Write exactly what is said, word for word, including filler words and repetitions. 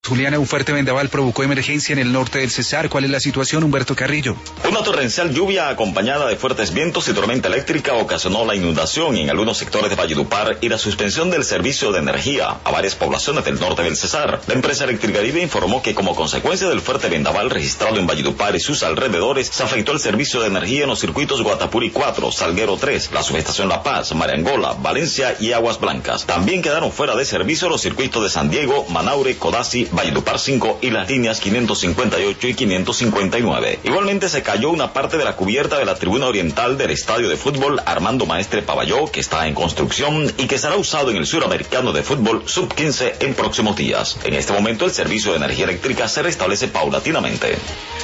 Juliana, un fuerte vendaval provocó emergencia en el norte del Cesar. ¿Cuál es la situación, Humberto Carrillo? Una torrencial lluvia acompañada de fuertes vientos y tormenta eléctrica ocasionó la inundación en algunos sectores de Valledupar y la suspensión del servicio de energía a varias poblaciones del norte del Cesar. La empresa Electricaribe informó que como consecuencia del fuerte vendaval registrado en Valledupar y sus alrededores, se afectó el servicio de energía en los circuitos Guatapuri cuatro, Salguero tres, la subestación La Paz, Mariangola, Valencia y Aguas Blancas. También quedaron fuera de servicio los circuitos de San Diego, Manaure, Codazzi, Valledupar cinco y las líneas quinientos cincuenta y ocho y quinientos cincuenta y nueve. Igualmente se cayó una parte de la cubierta de la tribuna oriental del estadio de fútbol Armando Maestre Pavalló, que está en construcción y que será usado en el Suramericano de Fútbol sub quince en próximos días. En este momento el servicio de energía eléctrica se restablece paulatinamente.